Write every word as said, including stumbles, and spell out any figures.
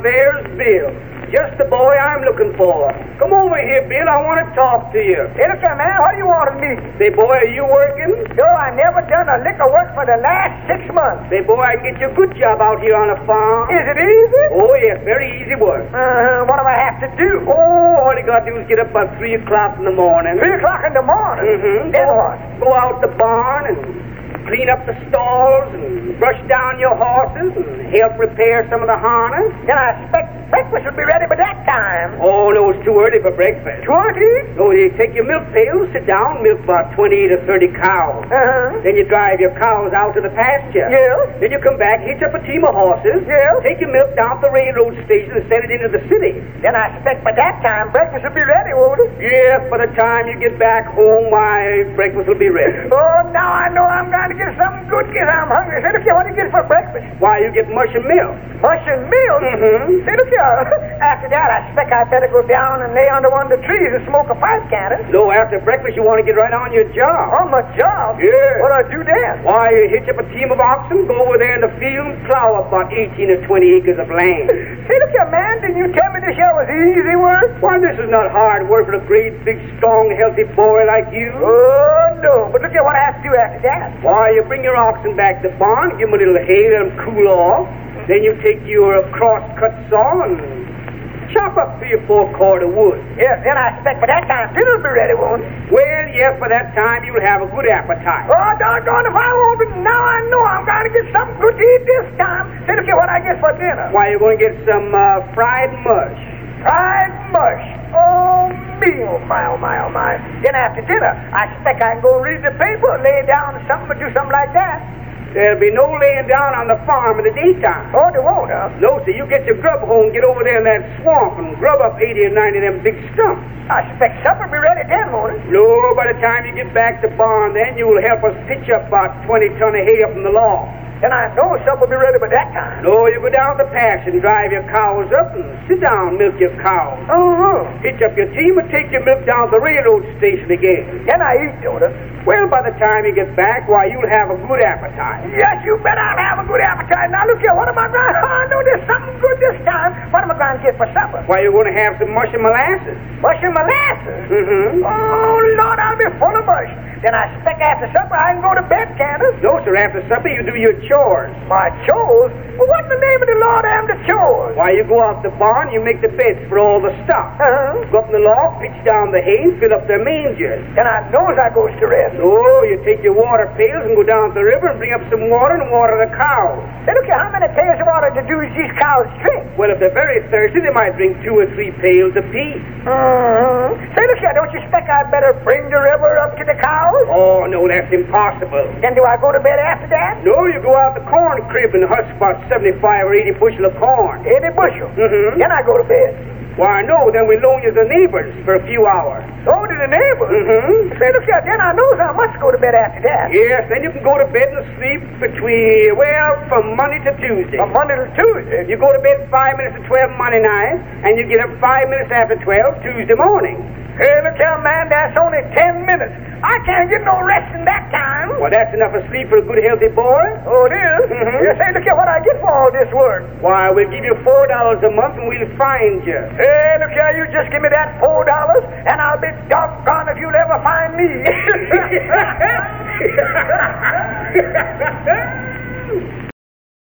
there's Bill. Just the boy I'm looking for. Come over here, Bill. I want to talk to you. Hey, look here, man. What do you want of me? Say, boy, are you working? No, I never done a lick of work for the last six months. Say, boy, I can get you a good job out here on the farm. Is it easy? Oh, yes, very easy work. Uh, what do I have to do? Oh, all you got to do is get up about three o'clock in the morning. Three o'clock in the morning? Mm-hmm. Then what? Go out the barn and clean up the stalls and brush down your horses and help repair some of the harness. Then I expect breakfast will be ready by that time. Oh, no, it's too early for breakfast. Twenty? So you take your milk pail, sit down, milk about twenty to thirty cows. Uh-huh. Then you drive your cows out to the pasture. Yeah. Then you come back, hitch up a team of horses. Yeah. Take your milk down to the railroad station and send it into the city. Then I expect by that time breakfast will be ready, won't it? Yes, by the time you get back home, my breakfast will be ready. Oh, now I know I'm going to get something good because I'm hungry. Say, look here, what do you get for breakfast? Why, you get mush and milk. Mush and milk? Mm-hmm. Say, look here, after that I expect I'd better go down and lay under one of the trees and smoke a pipe cannon. No, after breakfast you want to get right on your job. On my job? Yeah. What do I do then? Why, you hitch up a team of oxen, go over there in the field and plow up about eighteen or twenty acres of land. Say, look here, man, didn't you tell me this here was easy work? Why, this is not hard work for a great, big, strong, healthy boy like you. Oh, no, but look here, what I have to do after that. Why, you bring your oxen back to the barn, give them a little hay, let them cool off. Then you take your cross-cut saw and chop up three or four cord of wood. Yes, then I expect by that time dinner'll be ready, won't it? Well, yes, by that time you'll have a good appetite. Oh, doggone, if I won't, but now I know I'm going to get something good to eat this time. Say, look here, what I get for dinner. Why, you're going to get some uh, fried mush. Fried mush. Oh, me, oh, my, oh, my, oh, my. Then after dinner, I expect I can go read the paper, lay down something, or do something like that. There'll be no laying down on the farm in the daytime. Oh, there won't, huh? No, sir. You get your grub home, get over there in that swamp, and grub up eighty or ninety of them big stumps. I expect supper will be ready then, won't it? No, by the time you get back to barn, then you'll help us pitch up about twenty ton of hay up in the loft. Then I know supper will be ready by that time. No, you go down the pasture and drive your cows up and sit down, milk your cows. Uh-huh. Hitch up your team and take your milk down to the railroad station again. Then I eat, don't I? Well, by the time you get back, why, you'll have a good appetite. Yes, you bet I'll have a good appetite. Now, look here, what am I going to... I know there's something good this time. What am I going to get for supper? Why, you're going to have some mush and molasses. Mush and molasses? Mm-hmm. Oh, Lord, I'll be full of mush. Then I expect after supper I can go to bed, can't I? No, sir, after supper you do your chores. My chores? Well, what in the name of the Lord am the chores? Why, you go out the barn, you make the beds for all the stock. Uh-huh. Go up in the loft, pitch down the hay, and fill up their mangers. Then I knows I goes to rest. Oh, you take your water pails and go down to the river and bring up some water and water the cows. Hey, look here, how many pails of water do these cows drink? Well, if they're very thirsty, they might drink two or three pails apiece. Uh-huh. Say, look here, don't you expect I'd better bring the river up to the cows? Oh, no, that's impossible. Then do I go to bed after that? No, you go out the corn crib and husk about seventy-five or eighty bushel of corn. eighty bushel? Mm-hmm. Then I go to bed. Why, no, then we loan you the neighbors for a few hours. Oh, to the neighbors? Mm-hmm. Say, look here, then I knows I must go to bed after that. Yes, then you can go to bed and sleep between, well, from Monday to Tuesday. From Monday to Tuesday? You go to bed five minutes to twelve Monday night, and you get up five minutes after twelve Tuesday morning. Hey, look here, man, that's only ten minutes. I can't get no rest in that time. Well, that's enough of sleep for a good, healthy boy. Oh, it is? Mm-hmm. Yes, hey, look here, what I get for all this work? Why, we'll give you four dollars a month, and we'll find you. Hey, look here, you just give me that four dollars, and I'll be doggone if you'll ever find me.